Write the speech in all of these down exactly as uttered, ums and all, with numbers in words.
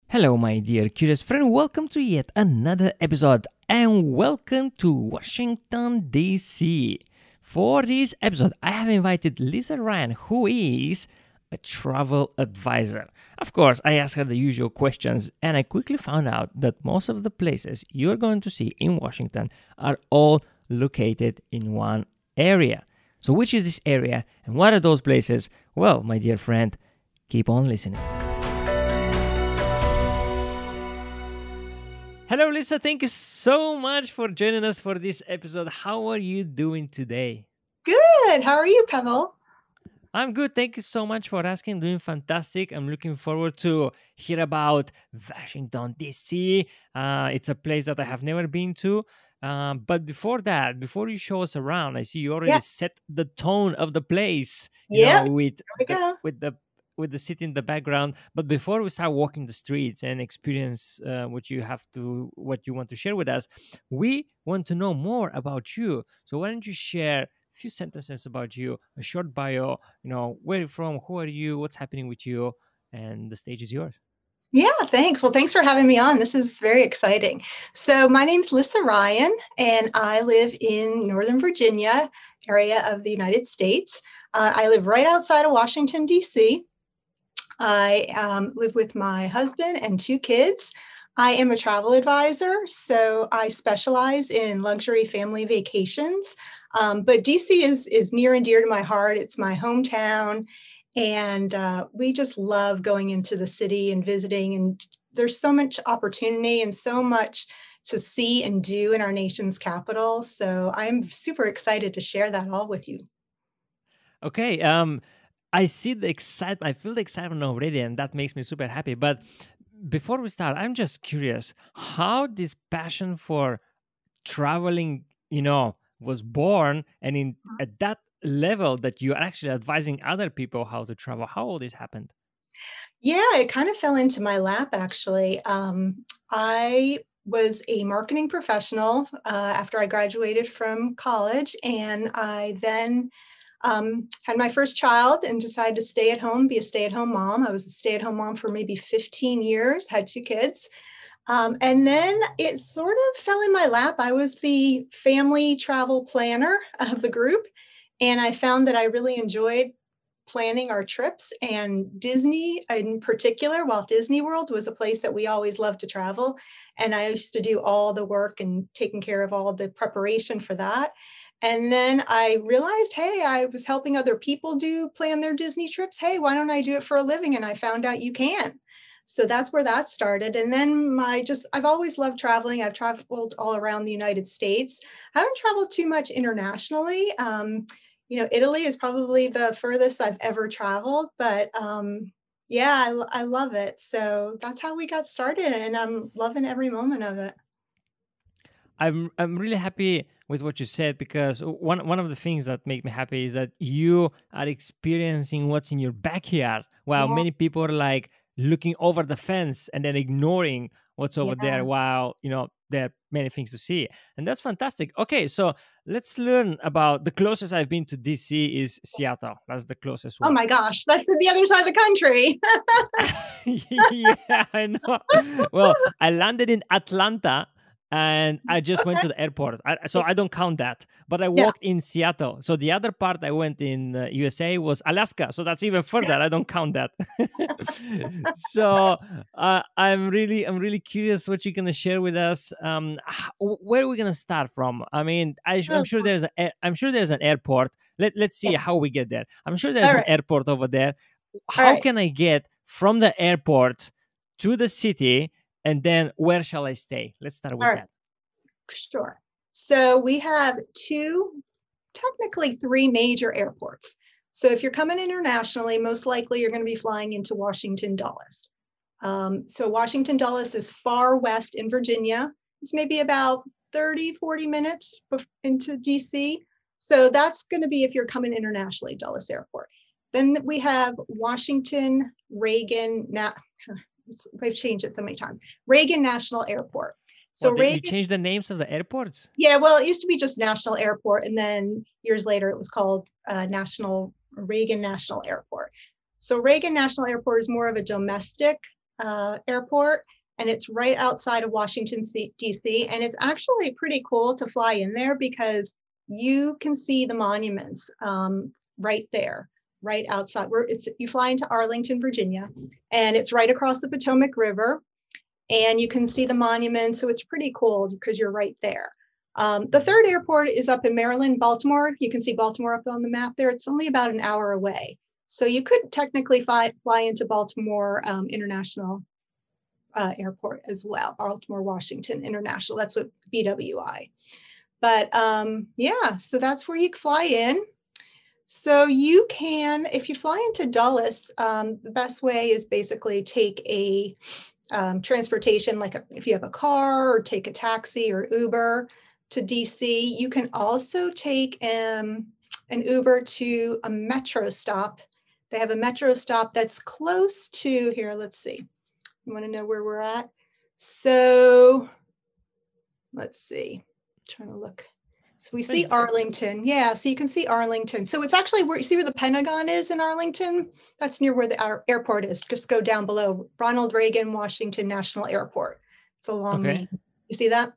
Hello, my dear curious friend. Welcome to yet another episode, and welcome to Washington, D C. For this episode, I have invited Lisa Ryan, who is a travel advisor. Of course, I asked her the usual questions, and I quickly found out that most of the places you're going to see in Washington are all located in one area. So, which is this area, and what are those places? Well, my dear friend, keep on listening. Hello, Lisa. Thank you so much for joining us for this episode. How are you doing today? Good. How are you, Pavel? I'm good. Thank you so much for asking. I'm doing fantastic. I'm looking forward to hear about Washington, D C. Uh, it's a place that I have never been to. Um, but before that, before you show us around, I see you already Yeah. set the tone of the place, you Yep. know, with There we the go. with the with the city in the background. But before we start walking the streets and experience uh, what you have to, what you want to share with us, we want to know more about you. So why don't you share a few sentences about you, a short bio, you know, where you're from, who are you, what's happening with you, and the stage is yours. Yeah, thanks. Well, thanks for having me on. This is very exciting. So, my name's Lisa Ryan, and I live in Northern Virginia area of the United States. Uh, I live right outside of Washington, D C. I um, live with my husband and two kids. I am a travel advisor, so I specialize in luxury family vacations. Um, but D C is is near and dear to my heart. It's my hometown, and uh, we just love going into the city and visiting. And there's so much opportunity and so much to see and do in our nation's capital. So I'm super excited to share that all with you. Okay. Um, I see the excitement. I feel the excitement already, and that makes me super happy. But before we start, I'm just curious how this passion for traveling, you know, was born, and in at that level that you're actually advising other people how to travel. How all this happened? Yeah, it kind of fell into my lap, actually. Um, I was a marketing professional uh, after I graduated from college, and I then um, had my first child and decided to stay at home, be a stay at home mom. I was a stay at home mom for maybe fifteen years, had two kids. Um, and then it sort of fell in my lap. I was the family travel planner of the group, and I found that I really enjoyed planning our trips, and Disney in particular, Walt Disney World was a place that we always loved to travel. And I used to do all the work and taking care of all the preparation for that. And then I realized, hey, I was helping other people do plan their Disney trips. Hey, why don't I do it for a living? And I found out you can. So that's where that started. And then my just, I've always loved traveling. I've traveled all around the United States. I haven't traveled too much internationally. Um, you know, Italy is probably the furthest I've ever traveled, but um, yeah, I, lo- I love it. So that's how we got started, and I'm loving every moment of it. I'm I'm really happy with what you said, because one one of the things that make me happy is that you are experiencing what's in your backyard, while Yeah, many people are like looking over the fence and then ignoring what's over there, yes. while you know there are many things to see, and that's fantastic. Okay, so let's learn about the closest I've been to D C is Seattle. That's the closest Oh one. my gosh, that's the other side of the country. Yeah, I know. Well, I landed in Atlanta and I just went Okay. to the airport. I, so Yeah. I don't count that. But I Yeah. walked in Seattle. So the other part I went in uh, U S A was Alaska. So that's even further. I don't count that. So uh, I'm really, I'm really curious what you're gonna share with us. Um, h- where are we gonna start from? I mean, I, I'm Oh, sure there's a, a- I'm sure there's an airport. Let Let's see yeah. how we get there. I'm sure there's All an right. airport over there. All How right. can I get from the airport to the city, and then where shall I stay? Let's start All with right. that. Sure. So we have two, technically three major airports. So if you're coming internationally, most likely you're going to be flying into Washington Dulles. Um, so Washington Dulles is far west in Virginia. It's maybe about thirty, forty minutes into D C. So that's going to be if you're coming internationally, Dulles Airport. Then we have Washington Reagan. Now they've changed it so many times. Reagan National Airport. Well, So they, they Reagan, changed the names of the airports. yeah, well, it used to be just National Airport, and then years later it was called uh, National Reagan National Airport. So Reagan National Airport is more of a domestic uh, Airport, and it's right outside of Washington, D C. And it's actually pretty cool to fly in there because you can see the monuments um, right there, right outside. Where it's you fly into Arlington, Virginia, and it's right across the Potomac River, and you can see the monuments. So it's pretty cool because you're right there. Um, the third airport is up in Maryland, Baltimore. You can see Baltimore up on the map there. It's only about an hour away. So you could technically fly, fly into Baltimore um, International uh, Airport as well, Baltimore Washington International. That's what B W I. But um, yeah, so that's where you fly in. So you can, if you fly into Dulles, um, the best way is basically take a um, transportation, like a, if you have a car or take a taxi or Uber to D C. You can also take um, an Uber to a metro stop. They have a metro stop that's close to, here, let's see. You want to know where we're at? So let's see, I'm trying to look. So we see Arlington. Yeah, so you can see Arlington. So it's actually where you see where the Pentagon is in Arlington. That's near where the our airport is. Just go down below. Ronald Reagan Washington National Airport. It's a long okay. name. You see that?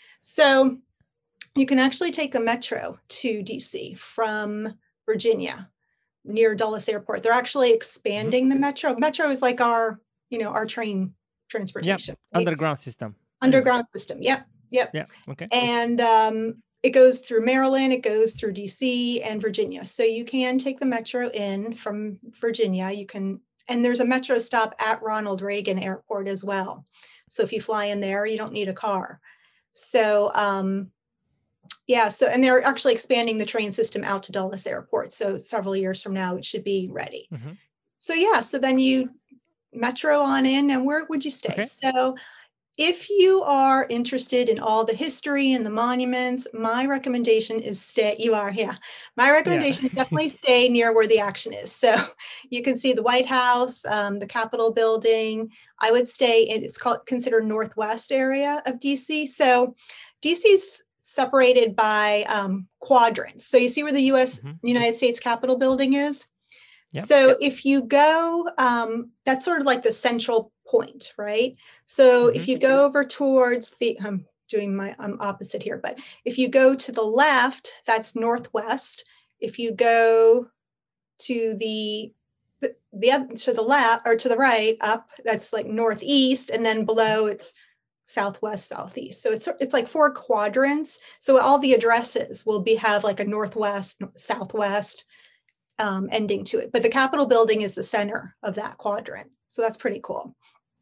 So you can actually take a metro to D C from Virginia near Dulles Airport. They're actually expanding mm-hmm. the metro. Metro is like our, you know, our train transportation. Yep. Right? Underground system. Underground system. Yep. Yep. Yeah. Okay. And um, it goes through Maryland, it goes through D C and Virginia. So you can take the metro in from Virginia. You can, and there's a metro stop at Ronald Reagan Airport as well. So if you fly in there, you don't need a car. So um, yeah, so, and they're actually expanding the train system out to Dulles Airport. So several years from now, it should be ready. Mm-hmm. So yeah, so then you metro on in, and where would you stay? Okay. So if you are interested in all the history and the monuments, my recommendation is stay, you are, yeah. My recommendation yeah. is definitely stay near where the action is. So you can see the White House, um, the Capitol building. I would stay in, it's called considered Northwest area of D C. So D C's separated by um, quadrants. So you see where the U S mm-hmm. United States Capitol building is? Yep. So yep. if you go, um, that's sort of like the central point, right? So mm-hmm. if you go over towards the, I'm doing my, I'm opposite here, but if you go to the left, that's northwest. If you go to the, the, the other, to the left or to the right up, that's like northeast, and then below it's southwest, southeast. So it's it's like four quadrants. So all the addresses will be have like a northwest, southwest um, ending to it. But the Capitol building is the center of that quadrant. So that's pretty cool.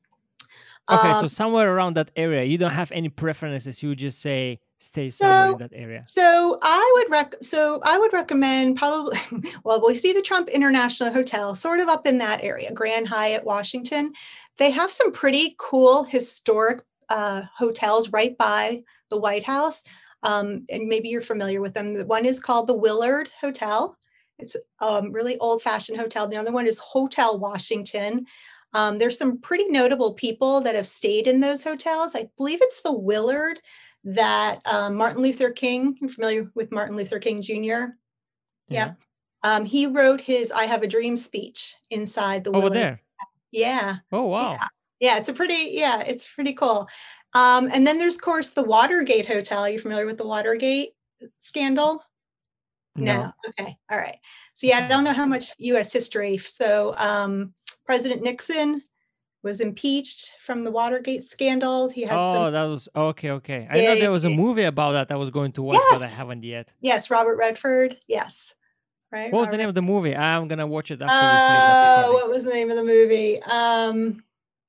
Okay, um, so somewhere around that area, you don't have any preferences. You just say stay so, somewhere in that area. So I would rec. So I would recommend probably. Well, we see the Trump International Hotel, sort of up in that area, Grand Hyatt, Washington. They have some pretty cool historic uh, hotels right by the White House, um, and maybe you're familiar with them. The one is called the Willard Hotel. It's a um, really old-fashioned hotel. The other one is Hotel Washington. Um, there's some pretty notable people that have stayed in those hotels. I believe it's the Willard that um, Martin Luther King, you're familiar with Martin Luther King Junior? Yeah. yeah. Um, he wrote his I Have a Dream speech inside the Over Willard. there? Yeah. Oh, wow. Yeah. yeah, it's a pretty, yeah, it's pretty cool. Um, and then there's, of course, the Watergate Hotel. Are you familiar with the Watergate scandal? No. no. Okay. All right. So yeah, I don't know how much U S history. So um, President Nixon was impeached from the Watergate scandal. He had oh, some. that was okay. Okay. I yeah, know there was a movie about that I was going to watch, yes. but I haven't yet. Yes, Robert Redford. Yes. Right. What was Robert. the name of the movie? I'm gonna watch it after. Oh, uh, what was the name of the movie? Um.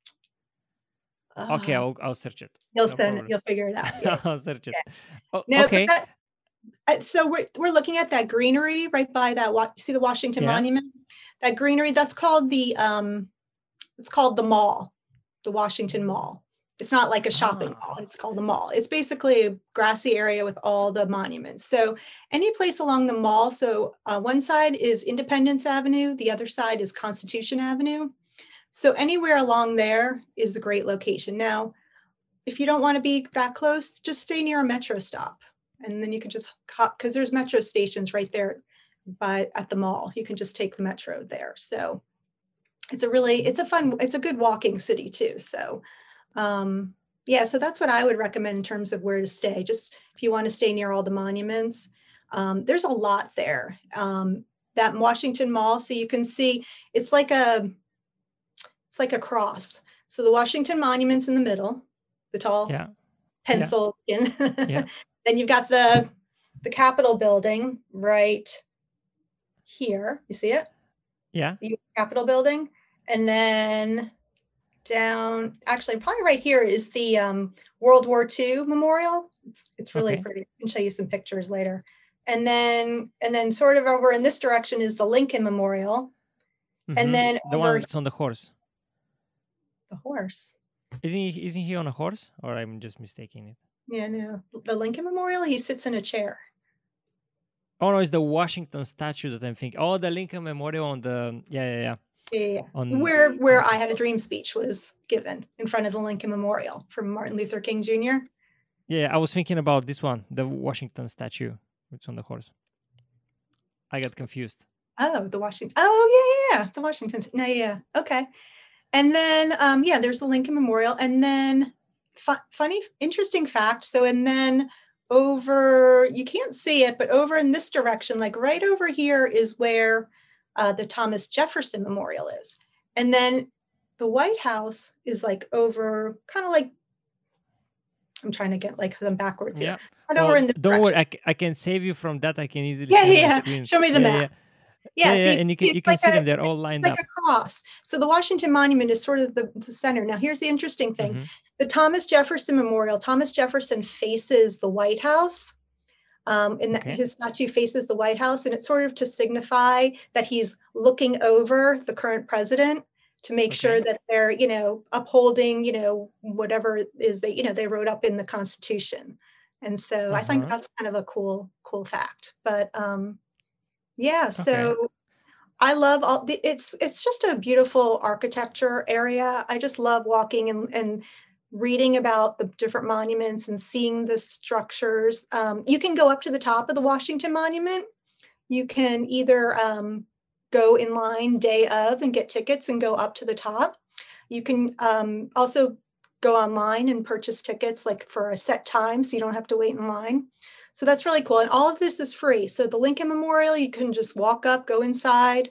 Okay, I'll I'll search it. You'll no spend it. You'll figure it out. Yeah. I'll search it. Yeah. Oh, no, okay. But that, so we're we're looking at that greenery right by that. You see the Washington yeah. Monument? That greenery. That's called the um. It's called the mall, the Washington Mall. It's not like a shopping ah. mall. It's called the mall. It's basically a grassy area with all the monuments. So any place along the mall. So uh, one side is Independence Avenue. The other side is Constitution Avenue. So anywhere along there is a great location. Now, if you don't want to be that close, just stay near a metro stop. And then you can just, because there's metro stations right there by at the mall. You can just take the metro there. So it's a really, it's a fun, it's a good walking city too. So, um, yeah, so that's what I would recommend in terms of where to stay. Just if you want to stay near all the monuments, um, there's a lot there. Um, that Washington Mall, so you can see it's like a, it's like a cross. So the Washington Monument's in the middle, the tall Yeah. pencil. Yeah. In. Yeah. Then you've got the the Capitol building right here. You see it? Yeah. The Capitol building. And then down, actually probably right here is the um, World War Two memorial. It's, it's really Okay. pretty. I can show you some pictures later. And then and then sort of over in this direction is the Lincoln Memorial. Mm-hmm. And then the over one that's on the horse. The horse. Isn't he, isn't he on a horse, or I'm just mistaking it? Yeah, no. The Lincoln Memorial, he sits in a chair. Oh no, it's the Washington statue that I'm thinking. Oh, the Lincoln Memorial on the yeah, yeah, yeah. Yeah, on, where where I Had a Dream speech was given in front of the Lincoln Memorial from Martin Luther King Junior Yeah, I was thinking about this one, the Washington statue, which on the horse. I got confused. Oh, the Washington. Oh, yeah, yeah, the Washington. No, yeah, okay. And then, um, yeah, there's the Lincoln Memorial. And then, fu- funny, interesting fact. So, and then over, you can't see it, but over in this direction, like right over here is where uh, the Thomas Jefferson Memorial is. And then the White House is like over, kind of like, I'm trying to get like them backwards yeah. here. Right well, over in this don't direction. worry, I, c- I can save you from that. I can easily Yeah, show yeah, you yeah. Show me the yeah, map. Yeah. Yeah, yeah, yeah, see, and you can it's you can like see a, them. They're all lined it's like up. a cross. So the Washington Monument is sort of the, the center. Now, here's the interesting thing. Mm-hmm. The Thomas Jefferson Memorial, Thomas Jefferson faces the White House. Um, and Okay. his statue faces the White House. And it's sort of to signify that he's looking over the current president to make Okay. sure that they're, you know, upholding, you know, whatever it is that, you know, they wrote up in the Constitution. And so Uh-huh. I think that's kind of a cool, cool fact. But um, yeah, so Okay. I love all the, it's it's just a beautiful architecture area. I just love walking and, and reading about the different monuments and seeing the structures. Um, you can go up to the top of the Washington Monument. You can either um, go in line day of and get tickets and go up to the top. You can um, also go online and purchase tickets like for a set time, so you don't have to wait in line. So that's really cool. And all of this is free. So the Lincoln Memorial, you can just walk up, go inside,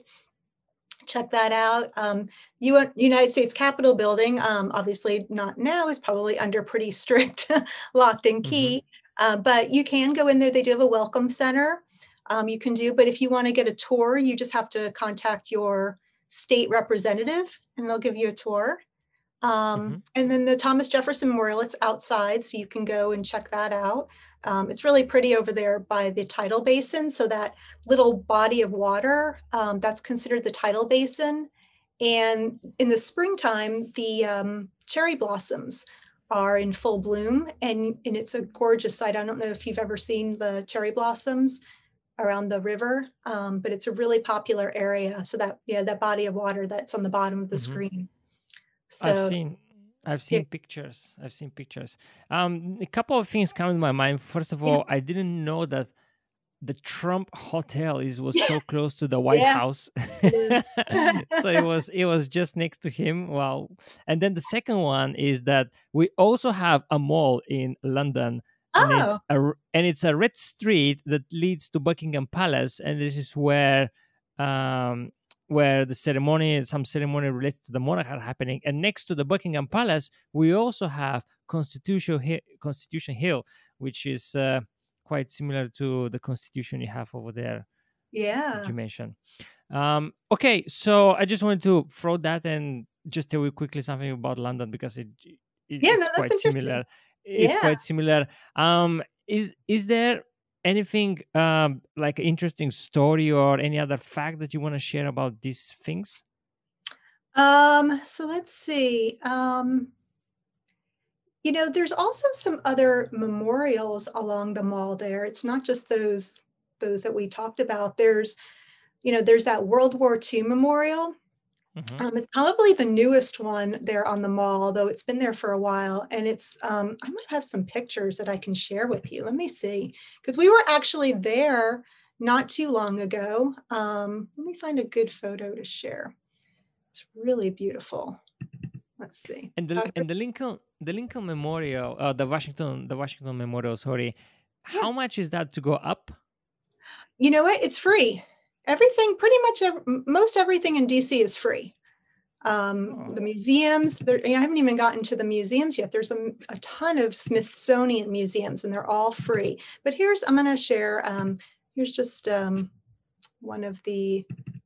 check that out. Um, U- United States Capitol building, um, obviously not now, is probably under pretty strict locked and key, mm-hmm. uh, but you can go in there. They do have a welcome center. Um, you can do, but if you want to get a tour, you just have to contact your state representative and they'll give you a tour. Um, mm-hmm. And then the Thomas Jefferson Memorial, it's outside, so you can go and check that out. Um, it's really pretty over there by the tidal basin. So that little body of water, um, that's considered the tidal basin. And in the springtime, the um, cherry blossoms are in full bloom, and, and it's a gorgeous sight. I don't know if you've ever seen the cherry blossoms around the river, um, but it's a really popular area. So that, yeah, that body of water that's on the bottom of the mm-hmm. screen. So, I've seen, I've seen yeah. pictures. I've seen pictures. Um, a couple of things come to my mind. First of all, yeah. I didn't know that the Trump Hotel is was so close to the White yeah. House. So it was it was just next to him. Wow. And then the second one is that we also have a mall in London, oh. and it's a and it's a red street that leads to Buckingham Palace, and this is where. Um, where the ceremony, some ceremony related to the monarch are happening. And next to the Buckingham Palace, we also have Constitution, Hill, Constitution Hill, which is uh, quite similar to the Constitution you have over there. Yeah. That you mentioned. Um, okay, so I just wanted to throw that and just tell you quickly something about London because it, it yeah, it's no, quite similar. It's yeah. quite similar. Um, is is there anything um, like an interesting story or any other fact that you want to share about these things? Um, so let's see. Um, you know, there's also some other memorials along the mall there. It's not just those those that we talked about. There's, you know, there's that World War Two memorial. Mm-hmm. Um, it's probably the newest one there on the mall, although it's been there for a while. And it's, um, I might have some pictures that I can share with you. Let me see, because we were actually there not too long ago. Um, let me find a good photo to share. It's really beautiful. Let's see. And the Oh, and the Lincoln the Lincoln Memorial, uh, the Washington the Washington Memorial, sorry. yeah. How much is that to go up? You know what? It's free. Everything, pretty much, ev- most everything in D C is free. Um, Oh, the museums, there, I haven't even gotten to the museums yet. There's a, a ton of Smithsonian museums, and they're all free. But here's, I'm going to share, um, here's just um, one of the,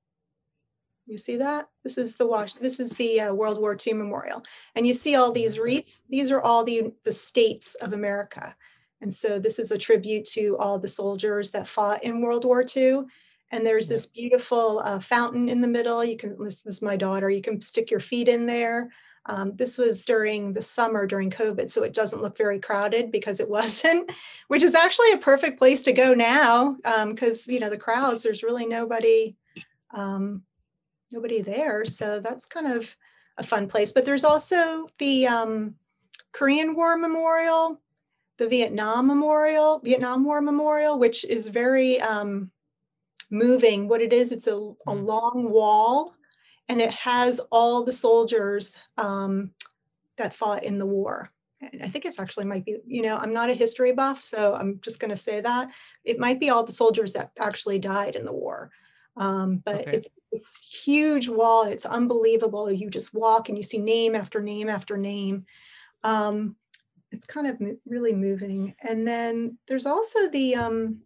you see that? This is the wash, this is the uh, World War Two Memorial. And you see all these wreaths. These are all the, the states of America. And so this is a tribute to all the soldiers that fought in World War Two. And there's yeah. this beautiful uh, fountain in the middle. You can, this, this is my daughter, you can stick your feet in there. Um, this was during the summer during COVID, so it doesn't look very crowded because it wasn't, which is actually a perfect place to go now because, um, you know, the crowds, there's really nobody, um, nobody there. So that's kind of a fun place. But there's also the um, Korean War Memorial, the Vietnam Memorial, Vietnam War Memorial, which is very um, moving. What it is, it's a, a Mm. long wall, and it has all the soldiers um, that fought in the war. And I think it's actually might be, you know, I'm not a history buff, so I'm just going to say that it might be all the soldiers that actually died in the war. Um, but Okay. it's this huge wall. It's unbelievable. You just walk and you see name after name after name. Um, it's kind of really moving. And then there's also the, um,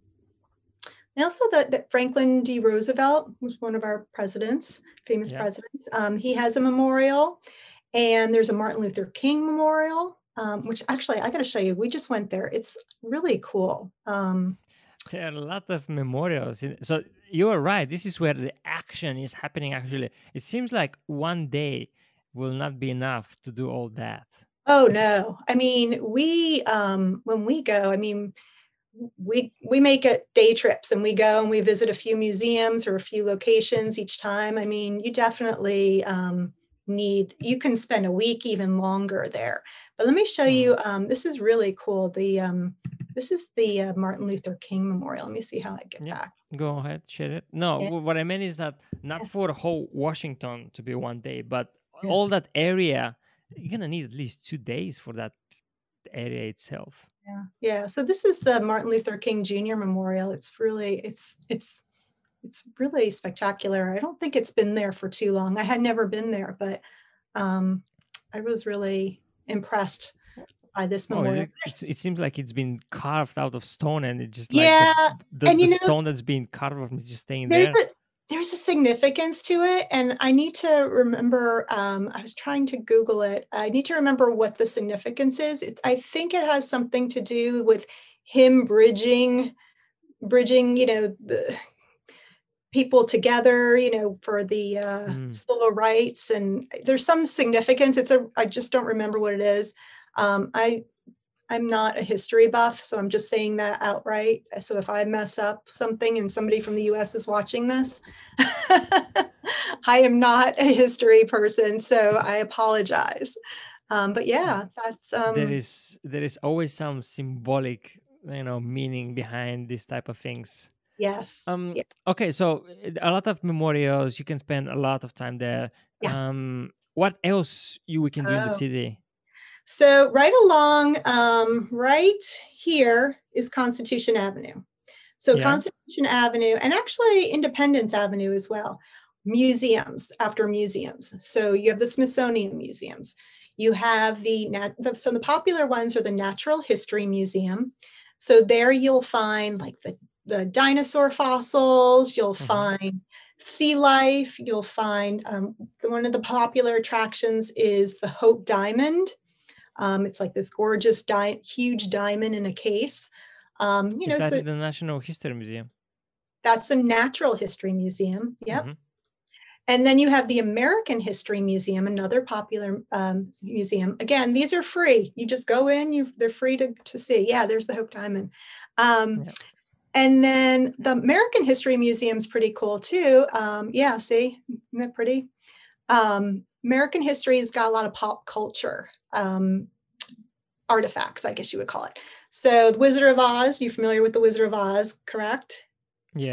and also that, that Franklin D. Roosevelt was one of our presidents, famous Yeah. presidents. Um, he has a memorial, and there's a Martin Luther King memorial, um, which actually I got to show you. We just went there. It's really cool. Um, There are a lot of memorials. in- So you are right. This is where the action is happening. Actually, it seems like one day will not be enough to do all that. oh no, I mean we um, when we go, I mean we we make it day trips, and we go and we visit a few museums or a few locations each time. I mean, you definitely um, need, you can spend a week even longer there. But let me show Mm. you, um, this is really cool. The um, this is the uh, Martin Luther King Memorial. Let me see how I get Yeah. back. Go ahead, share it. No, Yeah, wh- what I meant is that not for whole Washington to be one day, but yeah, all that area, you're gonna need at least two days for that area itself. yeah. Yeah. So this is the Martin Luther King Junior Memorial. It's really, it's it's it's really spectacular. I don't think it's been there for too long. I had never been there, but um, I was really impressed by this Oh, is memorial. it, it's, it seems like it's been carved out of stone, and it just like the Yeah, the, and the you know, stone that's being carved off is just staying there's there. a there's a significance to it, and I need to remember. Um, I was trying to Google it. I need to remember what the significance is. It, I think it has something to do with him bridging, bridging, you know, the people together, you know, for the uh, Mm. civil rights, and there's some significance. It's a, I just don't remember what it is. Um, I I'm not a history buff, so I'm just saying that outright. So if I mess up something and somebody from the U S is watching this, I am not a history person, so I apologize. Um, but yeah, that's There um, is there is always some symbolic, you know, meaning behind these type of things. yes, Um. yeah, Okay, so uh, a lot of memorials. You can spend a lot of time there. yeah. Um. What else you we can do in the Oh. city? So right along, um, right here is Constitution Avenue. So Yeah. Constitution Avenue, and actually Independence Avenue as well, museums after museums. So you have the Smithsonian museums. You have the, nat- so the popular ones are the Natural History Museum. So there you'll find like the, the dinosaur fossils, you'll Mm-hmm. find sea life, you'll find, um, so one of the popular attractions is the Hope Diamond. Um, it's like this gorgeous, di- huge diamond in a case. Um, you Is know, it's that a, in the National History Museum? that's a natural history museum. Yep. Mm-hmm. And then you have the American History Museum, another popular um, museum. Again, these are free. You just go in, you they're free to, to see. Yeah, there's the Hope Diamond. Um, Yeah. and then the American History Museum is pretty cool too. Um, yeah, see, isn't that pretty? Um, American history has got a lot of pop culture um, artifacts, I guess you would call it. So the Wizard of Oz, you're familiar with the Wizard of Oz, correct? Yes.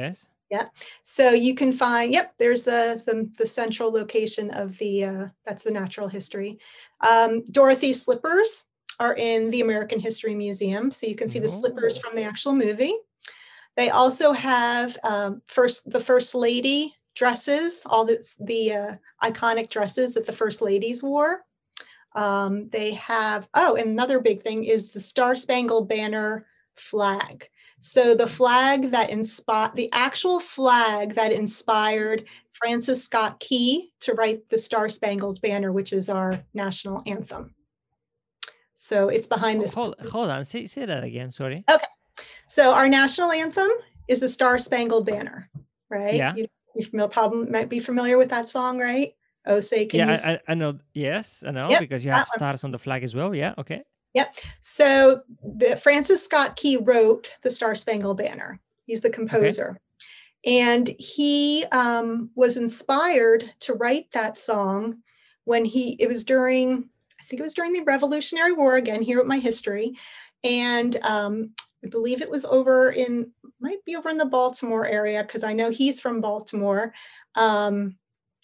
Yeah. So you can find, yep, there's the, the, the central location of the, uh, that's the natural history. Um, Dorothy's slippers are in the American History Museum. So you can see the slippers Oh. from the actual movie. They also have um, first the First Lady dresses, all the, the uh, iconic dresses that the First Ladies wore. Um, they have, oh, and another big thing is the Star Spangled Banner flag. So the flag that inspired, the actual flag that inspired Francis Scott Key to write the Star Spangled Banner, which is our national anthem. So it's behind this. Hold, hold on, say, say that again, sorry. Okay. So our national anthem is the Star Spangled Banner, right? Yeah. You, you probably might be familiar with that song, right? Oh, say can yeah, you? I, I, I know. Yes, I know, Yep, because you have stars on the flag as well. Yeah, okay. Yep. So the, Francis Scott Key wrote the Star Spangled Banner. He's the composer. Okay. And he um, was inspired to write that song when he, it was during, I think it was during the Revolutionary War, again, here at my history. And um, I believe it was over in, might be over in the Baltimore area, because I know he's from Baltimore. Um,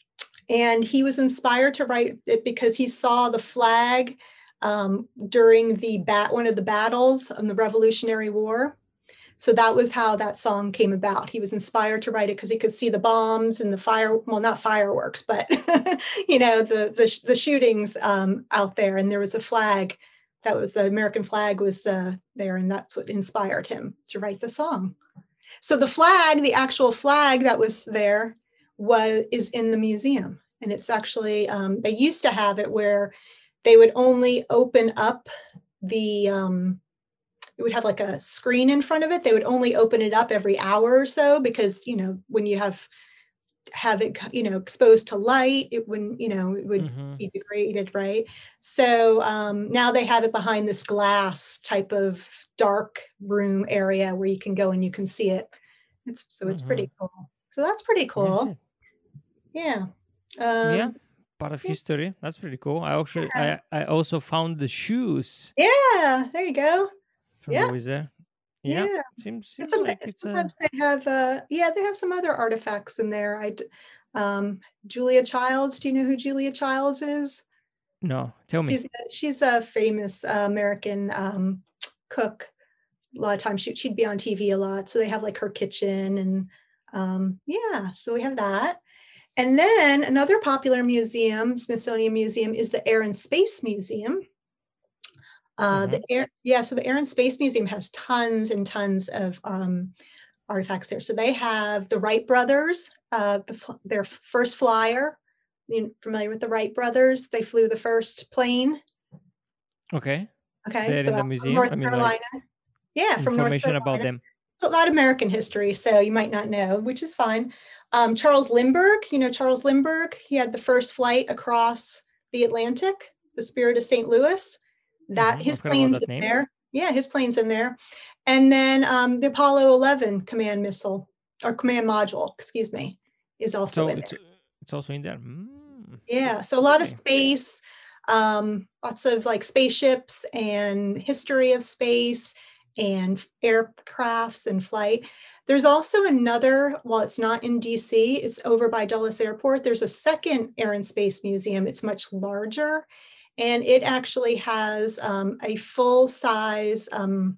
and he was inspired to write it because he saw the flag um, during the bat, one of the battles of the Revolutionary War. So that was how that song came about. He was inspired to write it because he could see the bombs and the fire, well, not fireworks, but, you know, the, the, the shootings um, out there. And there was a flag that was the American flag was uh, there. And that's what inspired him to write the song. So the flag, the actual flag that was there was, is in the museum. And it's actually, um, they used to have it where they would only open up the, um, it would have like a screen in front of it. They would only open it up every hour or so because, you know, when you have have it, you know, exposed to light, it wouldn't, you know, it would mm-hmm. be degraded, right? So um, now they have it behind this glass type of dark room area where you can go and you can see it. It's, so it's mm-hmm. pretty cool. So that's pretty cool. Yeah. Um, yeah. Part of yeah. history. That's pretty cool. I actually, yeah. I, I also found the shoes. Yeah. There you go. From yeah. always there. Yeah. yeah. Seems, seems Some, like it's sometimes a... they have uh yeah, they have some other artifacts in there. I um Julia Childs, do you know who Julia Childs is? No, tell me. She's a, she's a famous uh, American um cook. A lot of times she, she'd be on T V a lot. So they have like her kitchen and um yeah, so we have that. And then another popular museum, Smithsonian Museum, is the Air and Space Museum. Uh, mm-hmm. The air, yeah, so the Air and Space Museum has tons and tons of um, artifacts there. So they have the Wright brothers, uh, the, their first flyer. You're familiar with the Wright brothers? They flew the first plane. Okay. Okay. They're so in the museum. North I mean, Carolina. like, yeah, from North Carolina. About them. It's a lot of American history, so you might not know, which is fine. Um, Charles Lindbergh, you know Charles Lindbergh. He had the first flight across the Atlantic, the Spirit of Saint Louis. That mm-hmm. his plane's in name. there. Yeah, his plane's in there. And then um, the Apollo eleven command missile or command module, excuse me, is also so in it's, there. It's also in there. Mm. Yeah, so a lot of space, um, lots of like spaceships and history of space and aircrafts and flight. There's also another, while it's not in D C, it's over by Dulles Airport. There's a second Air and Space Museum. It's much larger. And it actually has um, a full-size um,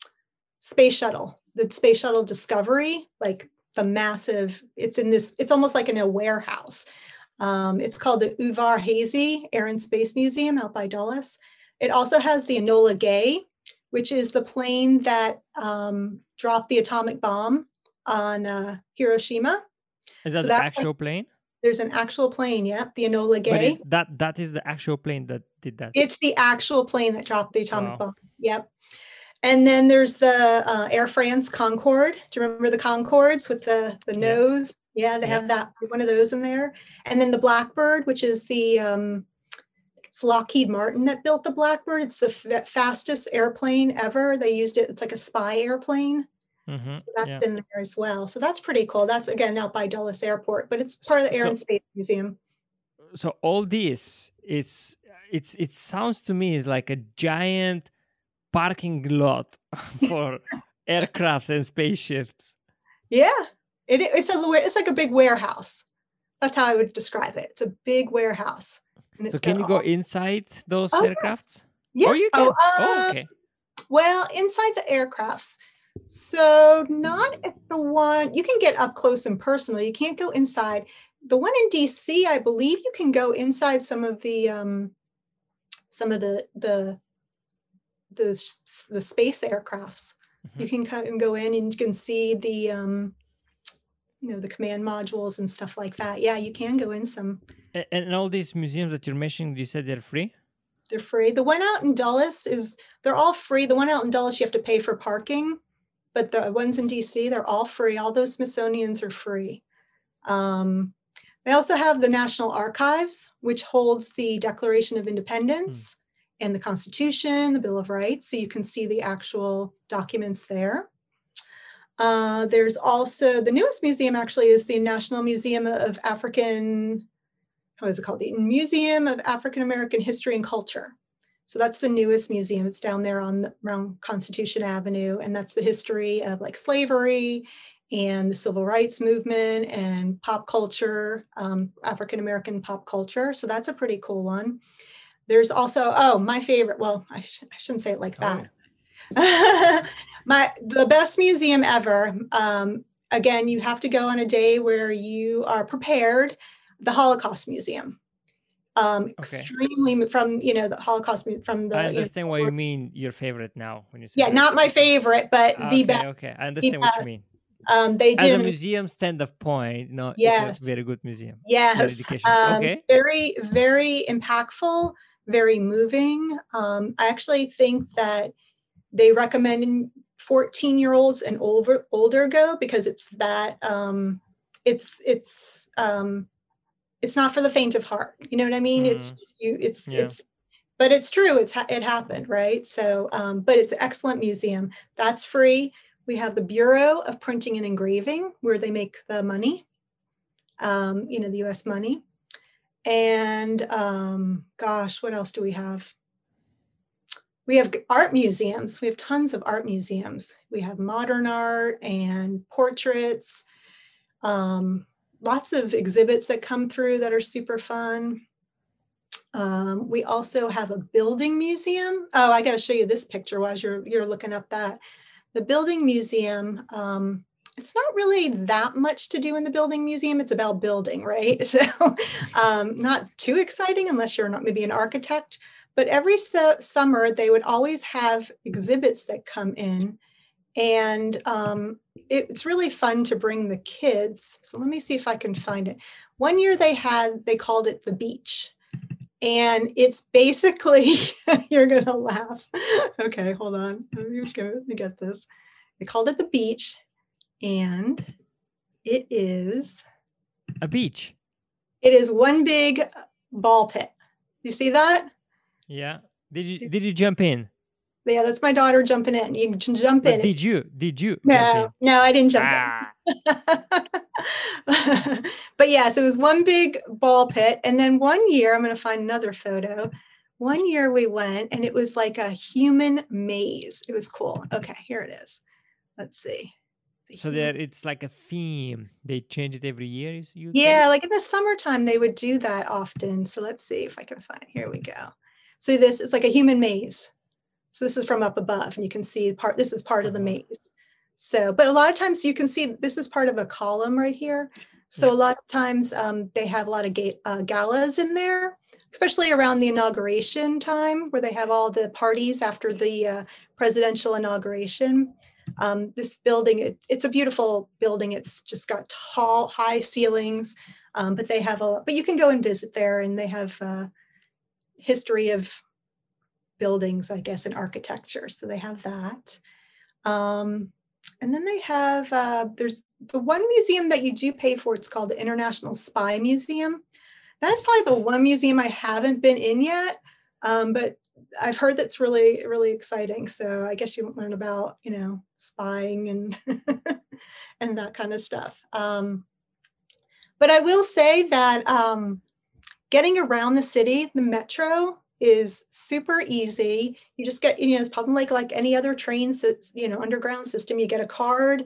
space shuttle, the Space Shuttle Discovery, like the massive, it's in this, it's almost like in a warehouse. Um, it's called the Udvar Hazy Air and Space Museum out by Dulles. It also has the Enola Gay, which is the plane that um, dropped the atomic bomb on uh, Hiroshima. Is that so the actual plane? There's an actual plane, yeah, the Enola Gay. It, that that is the actual plane that did that. It's the actual plane that dropped the atomic wow. bomb. Yep. And then there's the uh, Air France Concorde. Do you remember the Concordes with the, the nose? Yeah, yeah they yeah. have that one of those in there. And then the Blackbird, which is the um, it's Lockheed Martin that built the Blackbird. It's the f- fastest airplane ever. They used it. It's like a spy airplane. Mm-hmm. So that's yeah. in there as well. So that's pretty cool. That's again out by Dulles Airport, but it's part of the Air so, and Space Museum. So all this is it's it sounds to me is like a giant parking lot for aircrafts and spaceships. Yeah, It, it's a it's like a big warehouse. That's how I would describe it. It's a big warehouse, and So it's can got you go all. inside those Oh aircrafts? yeah, Oh, yeah. you Oh, can. Oh, uh, okay. well, inside the aircrafts. So not at the one you can get up close and personal. You can't go inside. The one in D C, I believe you can go inside some of the um, some of the the the the space aircrafts. Mm-hmm. You can kind of go in and you can see the um, you know the command modules and stuff like that. Yeah, you can go in some. And, and all these museums that you're mentioning, you said they're free? They're free. The one out in Dulles is they're all free. The one out in Dulles you have to pay for parking, but the ones in D C they're all free. All those Smithsonian's are free. Um, they also have the National Archives, which holds the Declaration of Independence mm. and the Constitution, the Bill of Rights, so you can see the actual documents there. Uh, there's also the newest museum actually is the National Museum of African, how is it called? The Museum of African American History and Culture. So that's the newest museum. It's down there on the, around Constitution Avenue, and that's the history of like slavery and the civil rights movement and pop culture, um, African American pop culture. So that's a pretty cool one. There's also, oh, my favorite, well, I, sh- I shouldn't say it like that. Oh. my the best museum ever. Um, again, you have to go on a day where you are prepared. The Holocaust Museum. Um, okay. Extremely from, you know, the Holocaust from the. I understand you know, what you mean. Your favorite now when you say. Yeah, that. Not my favorite, but okay, the best. Okay, I understand what you mean. Um, they As do a museum stand-up point. No, yes. It's a very good museum. Yes. Very educational. Um, okay. Very, very impactful. Very moving. Um, I actually think that they recommend fourteen-year-olds and older older go because it's that. Um, it's it's. Um, It's not for the faint of heart. You know what I mean? Mm. It's you. It's yeah. it's, but it's true. It's it happened, right? So, um, but it's an excellent museum. That's free. We have the Bureau of Printing and Engraving, where they make the money. Um, you know, the U S money. And um, gosh, what else do we have? We have art museums. We have tons of art museums. We have modern art and portraits. Um, Lots of exhibits that come through that are super fun. Um, we also have a building museum. Oh, I got to show you this picture while you're, you're looking up that. The building museum, um, it's not really that much to do in the building museum. It's about building, right? So um, not too exciting unless you're not maybe an architect. But every so- summer, they would always have exhibits that come in. And um, it, it's really fun to bring the kids. So let me see if I can find it. One year they had, they called it The Beach. And it's basically, you're going to laugh. Okay, hold on. Let me, just go, let me get this. They called it The Beach. And it is. A beach. It is one big ball pit. You see that? Yeah. Did you, did you jump in? Yeah, that's my daughter jumping in. You can jump but in. Did it's you? Did you? No, jump in? no, I didn't jump ah. in. But yes, it was one big ball pit. And then one year, I'm going to find another photo. One year we went and it was like a human maze. It was cool. Okay, here it is. Let's see. So there, it's like a theme. They change it every year. You yeah, say? Like in the summertime, they would do that often. So let's see if I can find. Here we go. So this is like a human maze. So this is from up above, and you can see part. This is part uh-huh. of the maze. So, but a lot of times you can see this is part of a column right here. So yeah. A lot of times um, they have a lot of ga- uh, galas in there, especially around the inauguration time, where they have all the parties after the uh, presidential inauguration. Um, this building, it, it's a beautiful building. It's just got tall, high ceilings, um, but they have a. But you can go and visit there, and they have uh, history of buildings, I guess, and architecture. So they have that. Um, and then they have, uh, there's the one museum that you do pay for. It's called the International Spy Museum. That is probably the one museum I haven't been in yet. Um, but I've heard that's really, really exciting. So I guess you learn about, you know, spying and, and that kind of stuff. Um, but I will say that um, getting around the city, the metro, is super easy. You just get, you know, it's probably like, like any other train, you know, underground system. You get a card,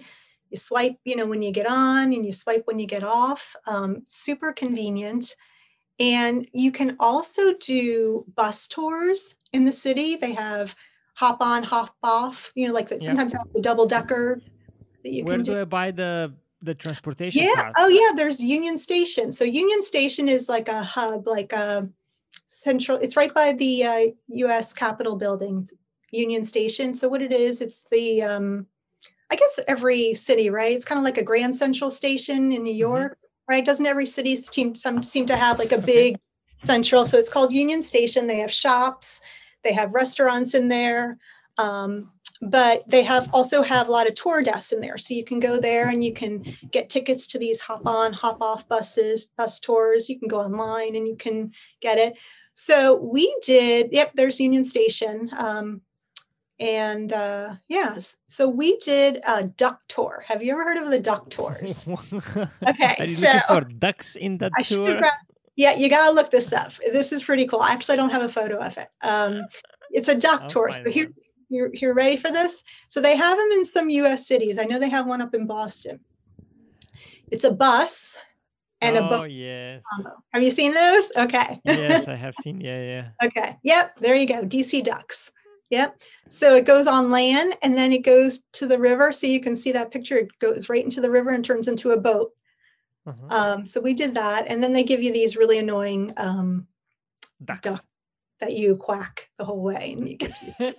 You swipe, you know, when you get on and you swipe when you get off. Um, super convenient. And you can also do bus tours in the city. They have hop on, hop off, you know, like that. Yeah. Sometimes they have the double deckers that you Where can do do. I buy the the transportation Yeah. card? Oh, yeah. There's Union Station. So Union Station is like a hub, like a central. It's right by the uh, U S Capitol building, Union Station. So what it is, it's the, um, I guess every city, right? It's kind of like a Grand Central Station in New York, mm-hmm. right? Doesn't every city seem, some seem to have like a big okay. central? So it's called Union Station. They have shops, they have restaurants in there. Um, but they have also have a lot of tour desks in there. So you can go there and you can get tickets to these hop on, hop off buses, bus tours. You can go online and you can get it. So we did, yep, there's Union Station. Um, and uh, yes, so we did a duck tour. Have you ever heard of the duck tours? Okay. Are you so looking for ducks in that I tour? Brought, yeah, you got to look this up. This is pretty cool. Actually, I don't have a photo of it. Um, it's a duck I'll tour. So here, You're, you're ready for this? So they have them in some U S cities. I know they have one up in Boston. It's a bus and oh, a boat. Oh, yes. Have you seen those? Okay. Yes, I have seen. Yeah, yeah. Okay. Yep. There you go. D C Ducks. Yep. So it goes on land and then it goes to the river. So you can see that picture. It goes right into the river and turns into a boat. Uh-huh. Um, so we did that. And then they give you these really annoying um, ducks. ducks that you quack the whole way. And you get to...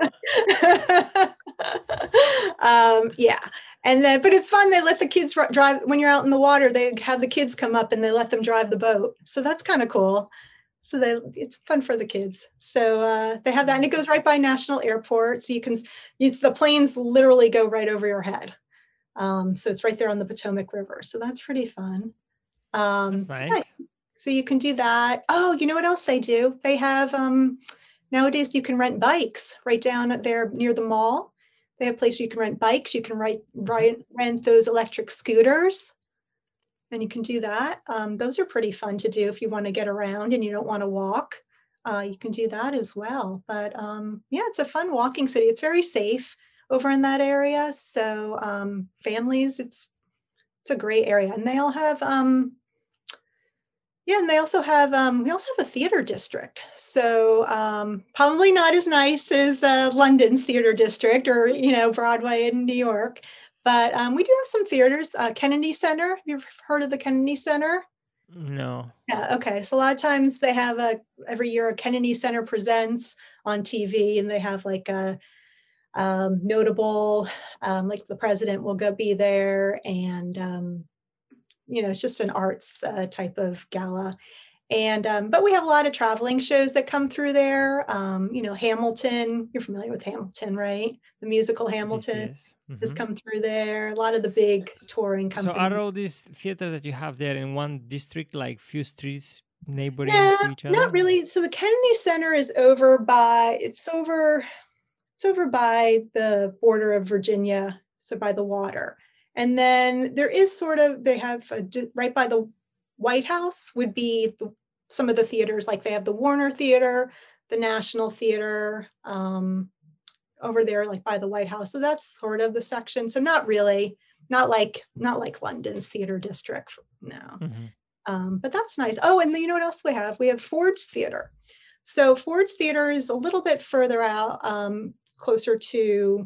um, yeah. And then, but it's fun. They let the kids drive when you're out in the water. They have the kids come up and they let them drive the boat. So that's kind of cool. So they, it's fun for the kids. So uh, they have that, and it goes right by National Airport. So you can use the planes literally go right over your head. Um, so it's right there on the Potomac River. So that's pretty fun. Um, that's nice. So, yeah. So you can do that. Oh, you know what else they do? They have um, nowadays you can rent bikes right down there near the mall. They have places you can rent bikes. You can rent, rent, rent those electric scooters. And you can do that. Um, those are pretty fun to do if you want to get around and you don't want to walk. Uh, you can do that as well. But um, yeah, it's a fun walking city. It's very safe over in that area. So um, families, it's it's a great area. And they all have, um, yeah, and they also have, um, we also have a theater district. So um, probably not as nice as uh, London's theater district or, you know, Broadway in New York. But um, we do have some theaters. Uh, Kennedy Center. Have you ever heard of the Kennedy Center? No. Yeah. Okay. So a lot of times they have a every year a Kennedy Center presents on T V, and they have like a um, notable, um, like the president will go be there, and um, you know, it's just an arts uh, type of gala. And, um, but we have a lot of traveling shows that come through there. Um, you know, Hamilton, you're familiar with Hamilton, right? The musical Hamilton yes, yes. Mm-hmm. has come through there. A lot of the big touring companies. So are all these theaters that you have there in one district, like few streets neighboring no, to each other? Not really. So the Kennedy Center is over by, it's over, it's over by the border of Virginia. So by the water. And then there is sort of, they have a, right by the White House would be the, some of the theaters, like they have the Warner Theater, the National Theater, um, over there, like by the White House. So that's sort of the section. So not really, not like, not like London's theater district. No, mm-hmm. um, but that's nice. Oh, and then you know what else we have? We have Ford's Theater. So Ford's Theater is a little bit further out, um, closer to,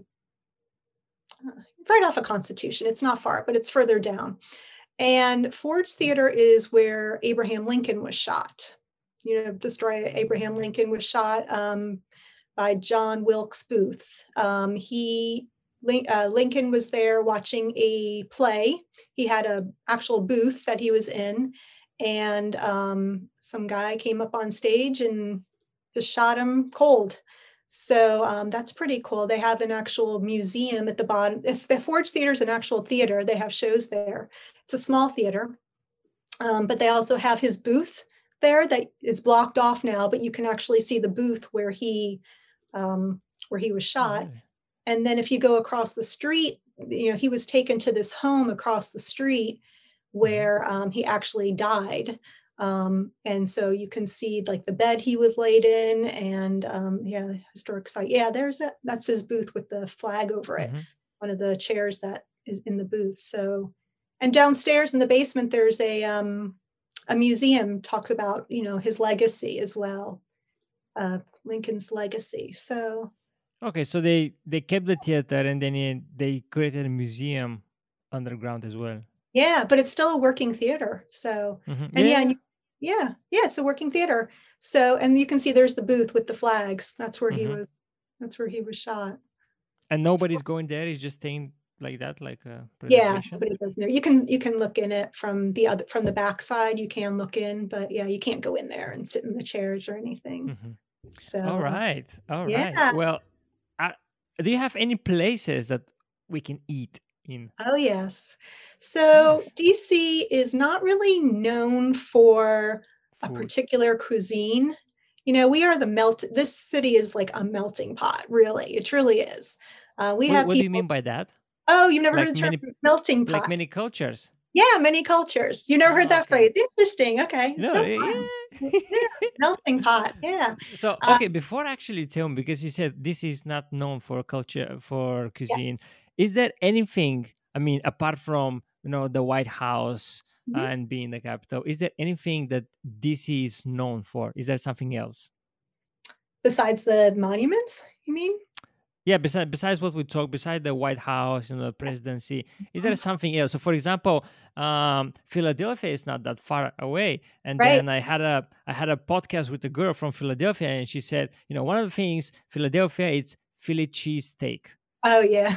uh, right off of Constitution. It's not far, but it's further down. And Ford's Theater is where Abraham Lincoln was shot. You know, the story of Abraham Lincoln was shot um, by John Wilkes Booth. Um, he, uh, Lincoln was there watching a play. He had an actual booth that he was in, and um, some guy came up on stage and just shot him cold. So um, that's pretty cool. They have an actual museum at the bottom. If the Ford's Theater is an actual theater, they have shows there. It's a small theater, um, but they also have his booth there that is blocked off now, but you can actually see the booth where he um, where he was shot. Mm-hmm. And then if you go across the street, you know, he was taken to this home across the street where um, he actually died. Um, and so you can see like the bed he was laid in, and um, yeah, historic site. Yeah, there's a, that's his booth with the flag over it. Mm-hmm. One of the chairs that is in the booth. So, and downstairs in the basement, there's a um, a museum talks about, you know, his legacy as well, uh, Lincoln's legacy. So, Okay, so they they kept the theater and then it, they created a museum underground as well. yeah, but it's still a working theater. So, Mm-hmm. and yeah, Yeah. and you, yeah, yeah, it's a working theater. So, and you can see there's the booth with the flags. That's where he Mm-hmm. was. That's where he was shot. And nobody's going there. It's just staying like that, like a Yeah, preservation. nobody goes in there. You can you can look in it from the other from the backside. You can look in, but yeah, you can't go in there and sit in the chairs or anything. Mm-hmm. So, All uh, right, all yeah. right. Well, uh, do you have any places that we can eat in? Oh, yes. So D C is not really known for a Food. particular cuisine. You know, we are the melt. This city is like a melting pot, really. It truly is. Uh, we What, have what do you people. mean by that? Oh, you've never Like heard the term many, melting like pot? many cultures. Yeah, many cultures. You never heard Oh, that okay. phrase. Interesting. Okay, No, so fun. yeah. Yeah, melting pot. Yeah. So Uh, okay, before actually tell me, because you said this is not known for culture for yes. cuisine, is there anything? I mean, apart from you know the White House uh, Mhm. and being the capital, is there anything that D C is known for? Is there something else? Besides the monuments, you mean? Yeah, besides besides what we talk, besides the White House and the presidency, is there something else? So, for example, um, Philadelphia is not that far away, and Right. then I had a I had a podcast with a girl from Philadelphia, and she said, you know, one of the things Philadelphia it's Philly cheesesteak. Oh, yeah.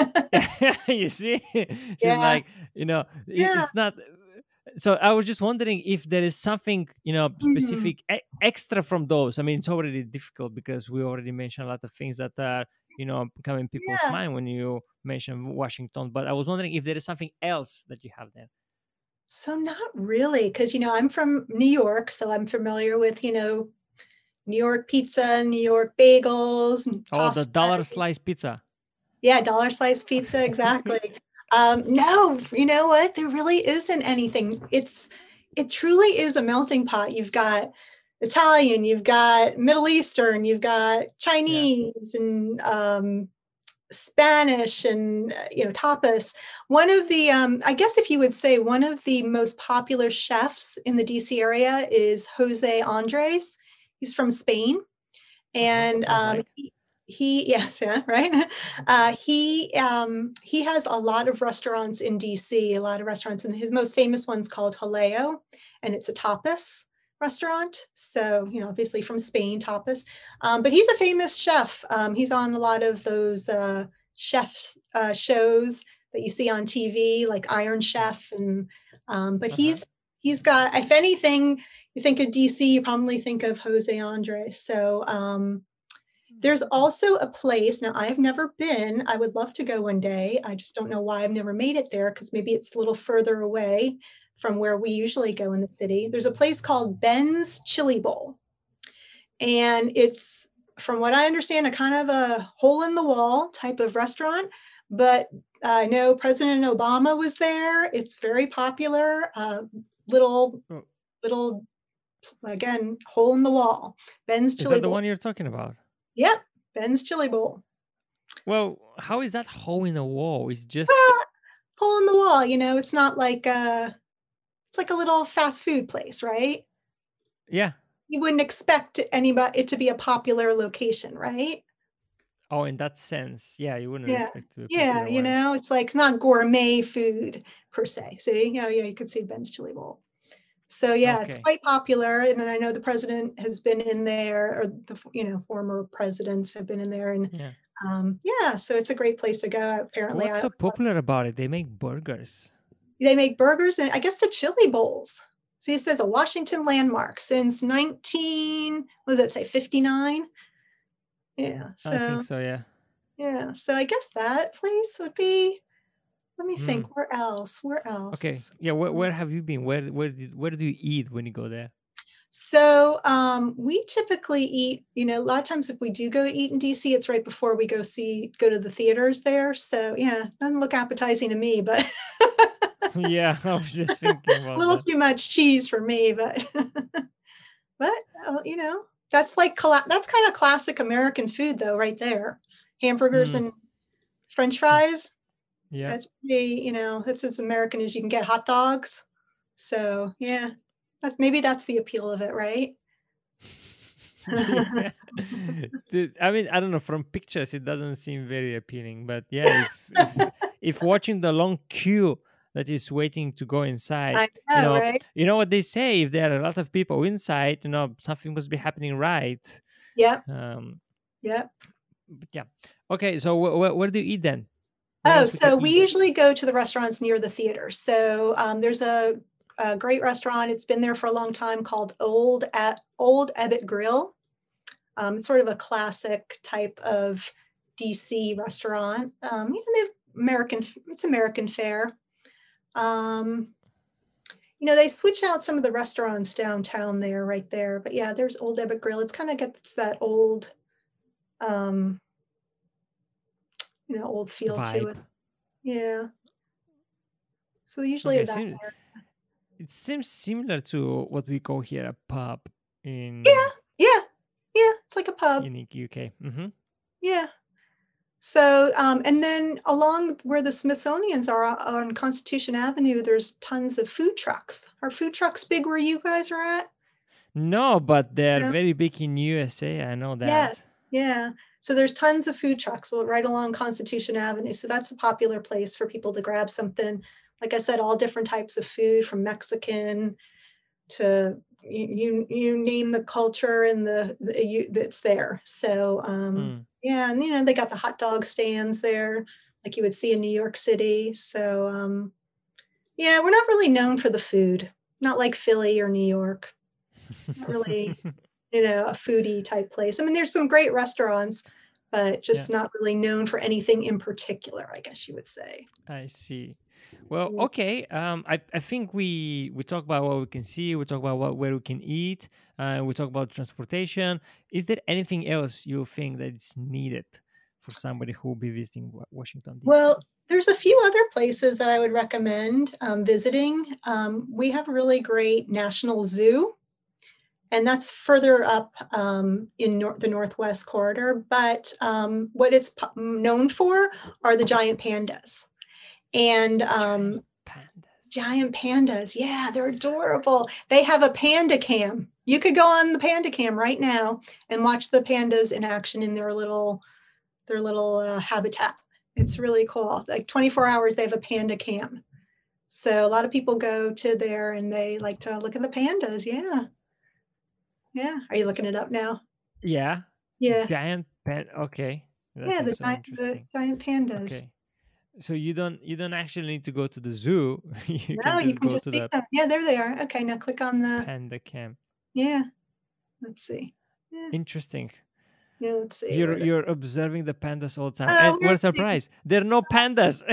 You see, she's Yeah. like, you know, it, Yeah. it's not. So I was just wondering if there is something, you know, Mhm. specific e- extra from those. I mean, it's already difficult because we already mentioned a lot of things that are, you know, come in people's Yeah. mind when you mention Washington. But I was wondering if there is something else that you have there. So not really, because you know, I'm from New York, so I'm familiar with, you know, New York pizza, New York bagels, and Oh, the pasta. dollar slice pizza. Yeah, dollar slice pizza, exactly. Um, no, you know what? There really isn't anything. It's it truly is a melting pot. You've got Italian, you've got Middle Eastern, you've got Chinese and um, Spanish and uh, you know tapas. One of the um, I guess if you would say one of the most popular chefs in the D C area is Jose Andres. He's from Spain, and Sounds um, like. he, he yes yeah right uh, he um, he has a lot of restaurants in D C, a lot of restaurants, and his most famous one's called Jaleo, and it's a tapas restaurant. So you know obviously from Spain, tapas, um, but he's a famous chef. Um, he's on a lot of those uh, chef uh, shows that you see on T V, like Iron Chef, and um, but Uh-huh. he's he's got, if anything, you think of D C, you probably think of Jose Andres. So um, there's also a place, now I've never been, I would love to go one day. I just don't know why I've never made it there, because maybe it's a little further away from where we usually go in the city. There's a place called Ben's Chili Bowl. And it's, from what I understand, a kind of a hole in the wall type of restaurant. But I know President Obama was there. It's very popular. Uh, little, Oh. little, again, hole in the wall. Ben's Is Chili that the Bowl. one you're talking about? Yep, Ben's Chili Bowl. Well, how is that hole in the wall? It's just Ah, hole in the wall. You know, it's not like a, it's like a little fast food place, right? yeah. You wouldn't expect anybody it to be a popular location, right? Oh, in that sense, yeah, you wouldn't Yeah, expect to be a yeah, popular you one. know, it's like it's not gourmet food per se. See, you know, yeah, you could see Ben's Chili Bowl. So yeah, it's Okay. quite popular, and I know the president has been in there, or the you know former presidents have been in there, and Yeah. um, yeah, so it's a great place to go. Apparently, What's I, so popular about it? They make burgers. they make burgers, and I guess the chili bowls. See, it says a Washington landmark since nineteen. What does that say? fifty-nine. Yeah. So I think so, yeah. yeah. So I guess that place would be. Let me Mm. think. Where else? Where else? Okay. Yeah, where, where have you been? Where where did where do you eat when you go there? So um, we typically eat, you know, a lot of times if we do go eat in D C, it's right before we go see, go to the theaters there. So yeah, doesn't look appetizing to me, but Yeah, I was just thinking a about little that. too much cheese for me, but but uh, you know, that's like cla- that's kind of classic American food though, right there. Hamburgers Mm, and French fries. Yeah. That's pretty, you know, that's as American as you can get hot dogs. So, yeah, that's maybe that's the appeal of it, right? Yeah. Dude, I mean, I don't know. From pictures, it doesn't seem very appealing. But yeah, if if if watching the long queue that is waiting to go inside, I you know, know, right? you know what they say. If there are a lot of people inside, you know, something must be happening right. Yep, Um, yep. but yeah. Okay. So wh- wh- where do you eat then? Where Oh, else we can so we eat? usually go to the restaurants near the theater. So um, there's a, a great restaurant. It's been there for a long time called Old at Old Ebbitt Grill. Um, it's sort of a classic type of D C restaurant. Um, you know, they've American. It's American fare. Um, you know, they switch out some of the restaurants downtown there, right there. But yeah, there's Old Ebbitt Grill. It's kind of gets that old, um, you know, old feel to it. Vibe. Yeah. So usually Okay. that. Seems it seems similar to what we call here a pub Yeah, in yeah, yeah. It's like a pub. in the U K. Mm-hmm. Yeah. So, um, and then along where the Smithsonian's are on Constitution Avenue, there's tons of food trucks. Are food trucks big where you guys are at? No, but they're No? very big in U S A. I know Yeah, that. yeah. So there's tons of food trucks right along Constitution Avenue. So that's a popular place for people to grab something. Like I said, all different types of food from Mexican to you you, you name the culture and the, the you, that's there. So um, Mm. yeah, and you know they got the hot dog stands there, like you would see in New York City. So um, yeah, we're not really known for the food, not like Philly or New York. Not really, you know, a foodie type place. I mean, there's some great restaurants, but Yeah, just not really known for anything in particular, I guess you would say. I see. Well, Yeah. okay. Um, I, I think we we talk about what we can see. We talk about what where we can eat. Uh, we talk about transportation. Is there anything else you think that is needed for somebody who will be visiting Wa- Washington D C? Well, there's a few other places that I would recommend um, visiting. Um, we have a really great national zoo, and that's further up um, in nor- the Northwest corridor. But um, what it's po- known for are the giant pandas. And um, Giant pandas. giant pandas, yeah, they're adorable. They have a panda cam. You could go on the panda cam right now and watch the pandas in action in their little their little uh, habitat. It's really cool. Like twenty-four hours, they have a panda cam. So a lot of people go to there and they like to look at the pandas. Yeah. Yeah. Are you looking it up now? Yeah, Yeah. giant pan. Okay, that Yeah. is The so giant, the interesting. giant pandas. Okay, so you don't you don't actually need to go to the zoo. You can No, you just can go just to see the them. Yeah, there they are. Okay. Now click on the, panda camp. yeah. Let's see. Yeah. Interesting. Yeah. Let's see You're where. The, you're observing the pandas all the time, uh, and where we're is it? surprised there are no pandas.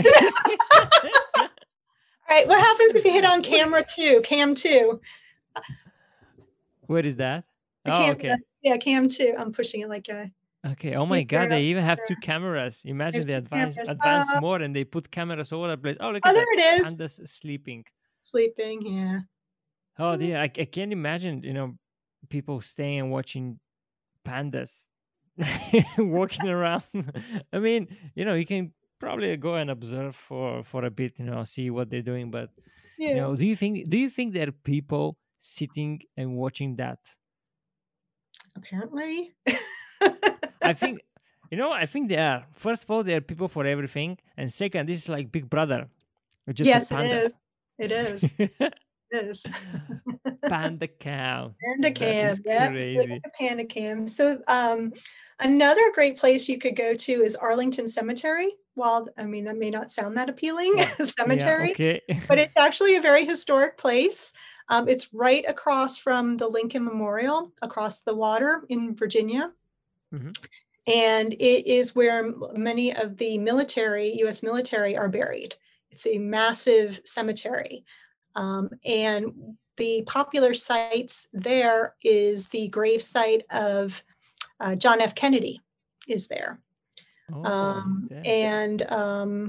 All right. What happens if you hit on camera two, cam two? What is that? The Oh, cam, okay, yeah, cam two. I'm pushing it like a. okay. Oh my Keep God, there. they even have two cameras. I Imagine have they two advance cameras. advance Uh, more, and they put cameras all over the place. Oh, look oh, at that, there it is. pandas sleeping. Sleeping. Yeah. Oh dear, I, I can't imagine. You know, people staying and watching pandas walking around. I mean, you know, you can probably go and observe for for a bit, you know, see what they're doing. But you Yeah. know, do you think do you think there are people sitting and watching that? Apparently. I think, you know, I think there are. First of all, there are people for everything, and second, this is like Big Brother, just with Yes, it is. pandas. It is. It is. Panda cow. Panda That cam. is Yep. Look at crazy. the panda cam. So, um, another great place you could go to is Arlington Cemetery. While I mean, that may not sound that appealing, Oh, yeah. cemetery, Okay. but it's actually a very historic place. Um, it's right across from the Lincoln Memorial, across the water in Virginia. Mhm. And it is where many of the military, U S military, are buried. It's a massive cemetery. Um, and the popular sites there is the grave site of uh, John F. Kennedy is there. Oh, he's Um, dead. and um,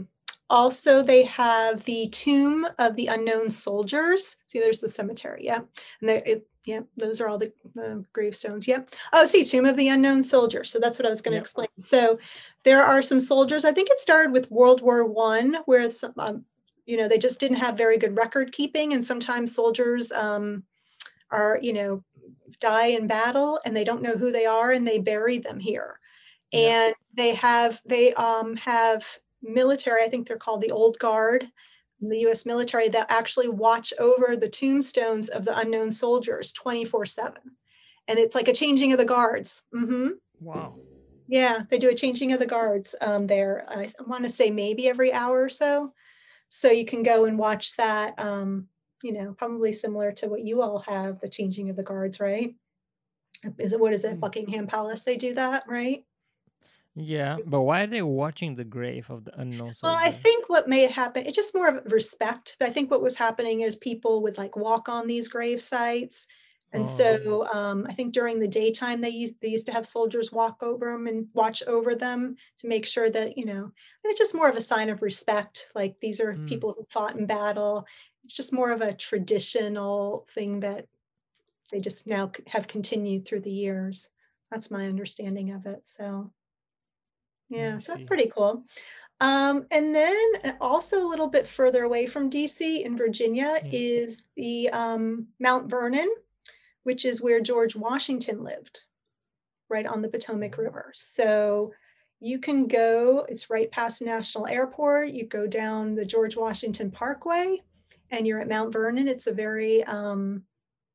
also they have the Tomb of the Unknown Soldiers. See, there's the cemetery. Yeah. And there, it, yeah, those are all the, the gravestones. Yep. Oh, see, Tomb of the Unknown Soldier. So that's what I was going to Yep. explain. So there are some soldiers. I think it started with World War One, where some, um, you know, they just didn't have very good record keeping, and sometimes soldiers um, are, you know, die in battle and they don't know who they are, and they bury them here. Yep. And they have they um, have military. I think they're called the Old Guard, the U S military, that actually watch over the tombstones of the unknown soldiers twenty-four seven. And it's like a changing of the guards. Mm-hmm. Wow. Yeah, they do a changing of the guards um, there. I want to say maybe every hour or so. So you can go and watch that, um, you know, probably similar to what you all have, the changing of the guards, right? Is it, what is it, Mm. Buckingham Palace, they do that, right? Yeah, but why are they watching the grave of the unknown Well, soldier? I think what may happen, it's just more of respect. But I think what was happening is people would like walk on these grave sites. And Oh, so um, I think during the daytime, they used they used to have soldiers walk over them and watch over them to make sure that, you know, it's just more of a sign of respect. Like, these are Mm. people who fought in battle. It's just more of a traditional thing that they just now c- have continued through the years. That's my understanding of it. So yeah, I so that's see. pretty cool. Um, and then uh, also a little bit further away from D C in Virginia Yeah. is the um, Mount Vernon, which is where George Washington lived, right on the Potomac Oh. River. So you can go, it's right past National Airport. You go down the George Washington Parkway and you're at Mount Vernon. It's a very um,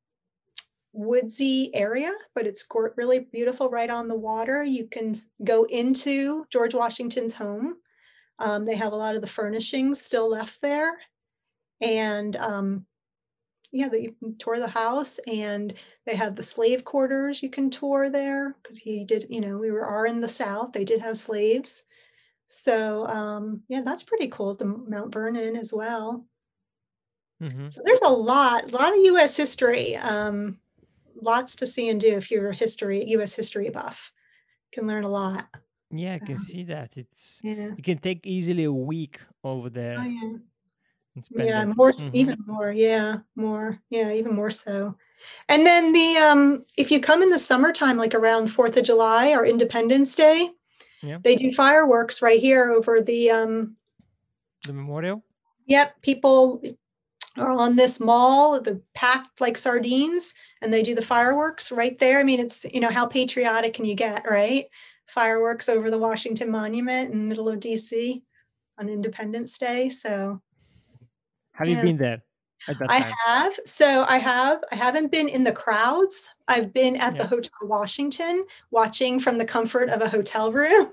woodsy area, but it's gor- really beautiful right on the water. You can s- go into George Washington's home. Um, they have a lot of the furnishings still left there. And um, yeah, that you can tour the house, and they have the slave quarters you can tour there, because he did, you know, we were are in the South. They did have slaves. So um, yeah, that's pretty cool. The Mount Vernon as well. Mm-hmm. So there's a lot, a lot of U S history. Um, lots to see and do if you're a history, U S history buff. You can learn a lot. Yeah, I So, can see that. It's yeah. it can take easily a week over Oh, there yeah. and spend Yeah, it. more, Mm-hmm. even more. Yeah, more. Yeah, even more so. And then the um, if you come in the summertime, like around Fourth of July or Independence Day, Yeah. they do fireworks right here over the um. The memorial. Yep, people are on this mall. They're packed like sardines, and they do the fireworks right there. I mean, it's, you know, how patriotic can you get, right? Fireworks over the Washington Monument in the middle of D C on Independence Day. So Have you yeah. been there at that I time? have. So I have. I haven't been in the crowds. I've been at Yeah. the Hotel Washington, watching from the comfort of a hotel room.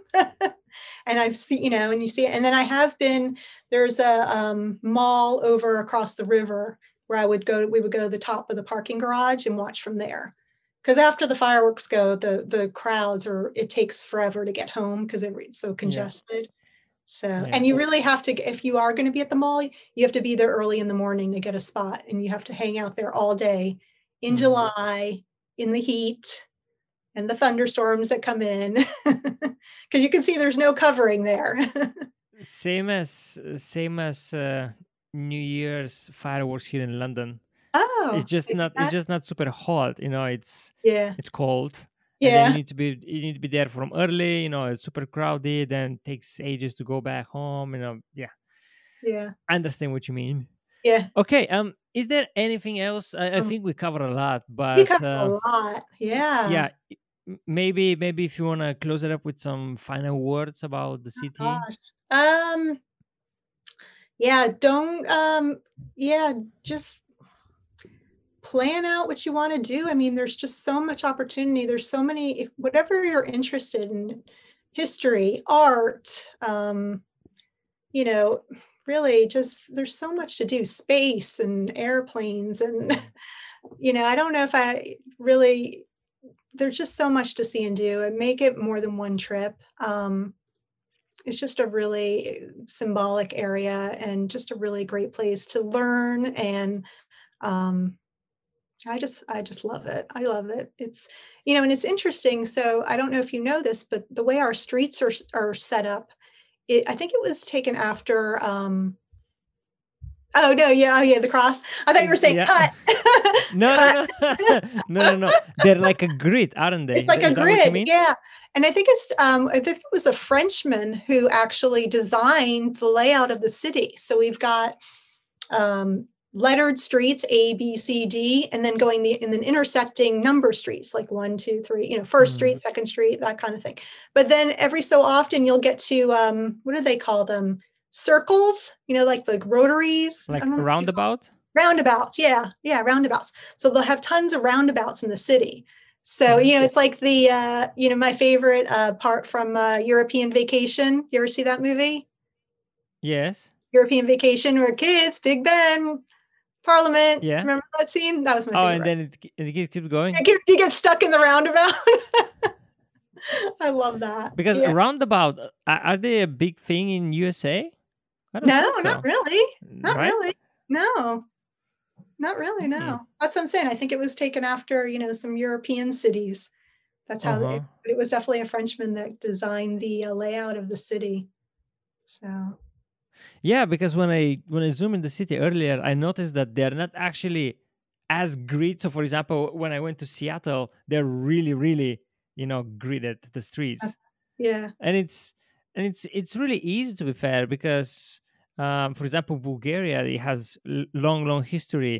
And I've seen, you know, and you see it. And then I have been, there's a um, mall over across the river where I would go, we would go to the top of the parking garage and watch from there. Because after the fireworks go, the the crowds are, it takes forever to get home because it's so congested. So, Yeah. and you really have to, if you are going to be at the mall, you have to be there early in the morning to get a spot, and you have to hang out there all day in Mhm. July in the heat and the thunderstorms that come in, because you can see there's no covering there. Same as same as uh, New Year's fireworks here in London. Oh, It's just they do not it's that? just not super hot, you know, it's Yeah, it's cold. And then you yeah, need to be you need to be there from early, you know, it's super crowded and takes ages to go back home, you know. Yeah. yeah, I understand what you mean. yeah. Okay, um is there anything else? I, I Um, think we covered a lot, we but covered a uh, lot. Yeah. yeah, m- maybe maybe if you want to close it up with some final words about the city. Gosh. Um. Yeah. Don't. Um. Yeah. Just plan out what you want to do. I mean, there's just so much opportunity. There's so many, if whatever you're interested in, history, art, um, you know, really just there's so much to do, space and airplanes. And, Mm. you know, I don't know if I really, there's just so much to see and do, and make it more than one trip. Um, it's just a really symbolic area, and just a really great place to learn. And, um, I just I just love it. I love it. It's, you know, and it's interesting. So I don't know if you know this, but the way our streets are are set up it, I think it was taken after. Um, oh no, yeah, oh yeah, the cross. I thought you were saying Yeah. cut. No, Cut. no, no, no, no, no. They're like a grid, aren't they? It's like Is a that what you grid, mean? yeah. And I think it's um, I think it was a Frenchman who actually designed the layout of the city. So we've got um, lettered streets A, B, C, D, and then going the and then intersecting number streets like one, two, three. You know, first Mm. street, second street, that kind of thing. But then every so often you'll get to um, what do they call them? Circles. You know, like the rotaries. Like I don't know what you call- roundabout? Roundabouts, yeah, yeah, roundabouts. So they'll have tons of roundabouts in the city. So, Mhm. you know, it's like the, uh, you know, my favorite uh, part from uh, European Vacation. You ever see that movie? Yes. European Vacation, where kids, Big Ben, Parliament. Yeah. Remember that scene? That was my Oh, favorite. and then it, it keeps keeps going? You get, you get stuck in the roundabout. I love that. Because Yeah. roundabout, uh, are they a big thing in U S A? I don't No, think so. not really. Not Right? really. No, not really. No, Hmm. that's what I'm saying. I think it was taken after, you know, some European cities. That's how Uh-huh. it, but it was definitely a Frenchman that designed the uh, layout of the city. So, Yeah, because when I when I zoom in the city earlier, I noticed that they're not actually as grid. So, for example, when I went to Seattle, they're really, really, you know, gridded the streets, yeah. and it's and it's it's really easy, to be fair, because, um, for example, Bulgaria, it has l- long, long history,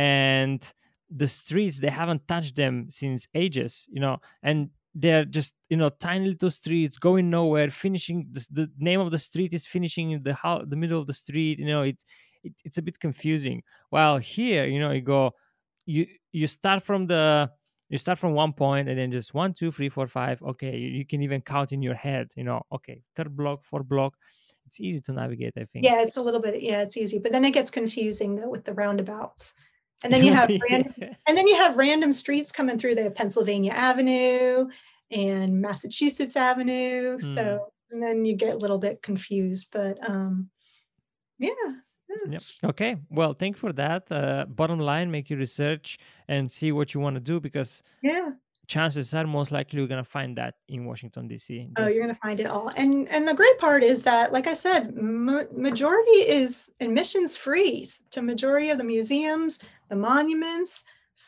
and the streets, they haven't touched them since ages, you know, and they're just, you know, tiny little streets going nowhere, finishing the, the name of the street is finishing in the how the middle of the street, you know. It's it, it's a bit confusing. While here, you know, you go, you you start from the you start from one point, and then just one, two, three, four, five. Okay, you, you can even count in your head, you know. Okay, third block, fourth block. It's easy to navigate, I think. Yeah, it's a little bit, yeah, it's easy. But then it gets confusing though with the roundabouts. And then you have random, and then you have random streets coming through. They have Pennsylvania Avenue and Massachusetts Avenue. Mm. So, and then you get a little bit confused. But um, yeah. Yep. it's- Okay. Well, thank you for that. Uh, bottom line, make your research and see what you want to do, because Yeah. chances are most likely you're gonna find that in Washington D C. Oh, you're Just- going to find it all. And and the great part is that, like I said, ma- majority is admissions free s- to majority of the museums, the monuments.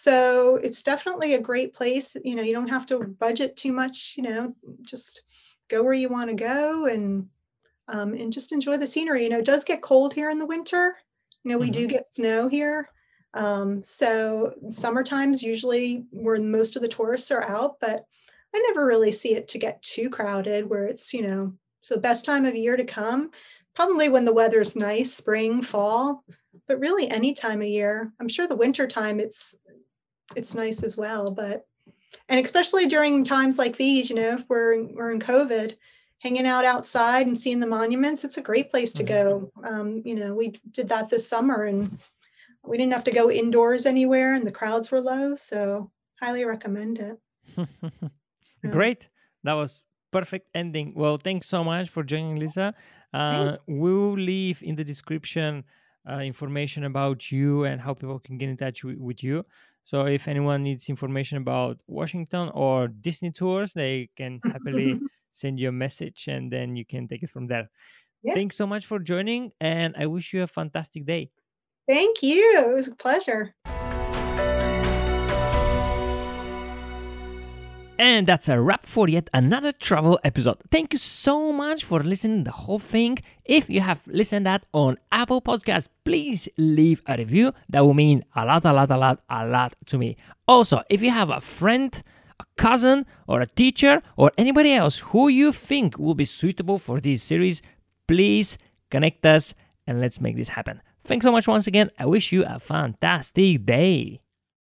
So it's definitely a great place. You know, you don't have to budget too much, you know, just go where you want to go and um, and just enjoy the scenery. You know, it does get cold here in the winter. You know, we do get snow here. Um, so summer times usually where most of the tourists are out, but I never really see it to get too crowded where it's, you know, so the best time of year to come, probably when the weather's nice, spring, fall, but really any time of year. I'm sure the winter time it's it's nice as well, but and especially during times like these, you know, if we're we're in COVID, hanging out outside and seeing the monuments, it's a great place to go. Um, you know, we did that this summer and we didn't have to go indoors anywhere and the crowds were low, so highly recommend it. Yeah. Great. That was perfect ending. Well, thanks so much for joining, Lisa. Uh, we will leave in the description uh, information about you and how people can get in touch with, with you. So if anyone needs information about Washington or Disney tours, they can happily send you a message and then you can take it from there. Yeah. Thanks so much for joining, and I wish you a fantastic day. Thank you. It was a pleasure. And that's a wrap for yet another travel episode. Thank you so much for listening the whole thing. If you have listened that on Apple Podcasts, please leave a review. That will mean a lot, a lot, a lot, a lot to me. Also, if you have a friend, a cousin, or a teacher, or anybody else who you think will be suitable for this series, please connect us and let's make this happen. Thanks so much once again. I wish you a fantastic day.